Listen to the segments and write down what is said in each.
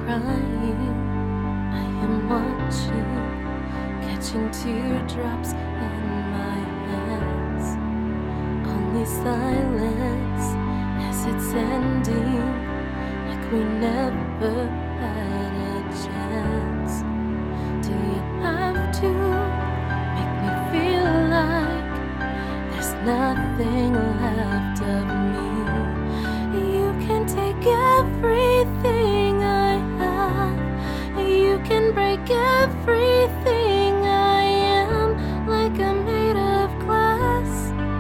crying, I am watching, catching teardrops in my hands. Only silence as it's ending, like we never had a chance. Do you have to make me feel like there's nothing left of me? You can take everything I have, you can break everything I am, like I'm made of glass,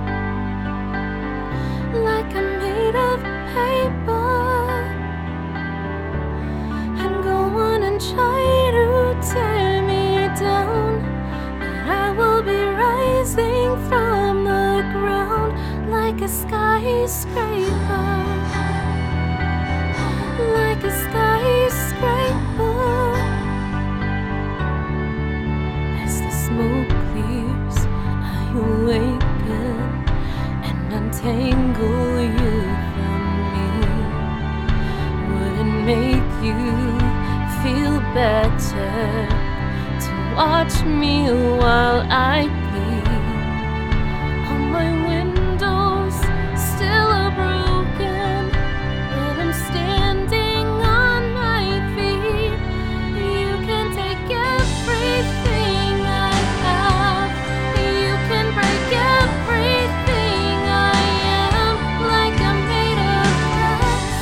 like I'm made of paper, and go on and try to tear me down, but I will be rising from the ground like a skyscraper, like a skyscraper. As the smoke clears, I awaken and untangle you from me. Would it make you feel better to watch me while I bleed? All my windows still are broken, but I'm standing on my feet. You can take everything I have, you can break everything I am, like I'm made of glass,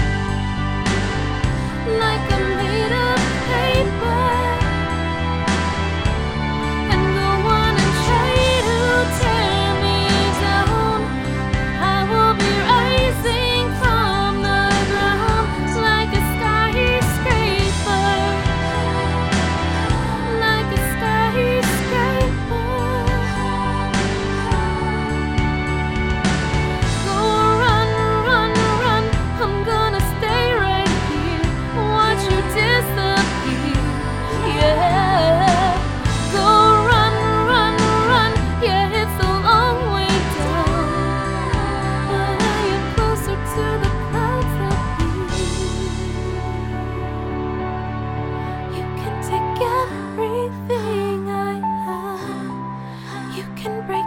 like I'm made of paper, and go on and try to tear me down. I will be rising from the ground like a skyscraper, like a skyscraper. Go run, run, run, I'm gonna stay right here, watch you disappear. Yeah, go run, run, run, yeah, it's a long way down, but I am closer to the clouds up here. You can take everything I have, you can break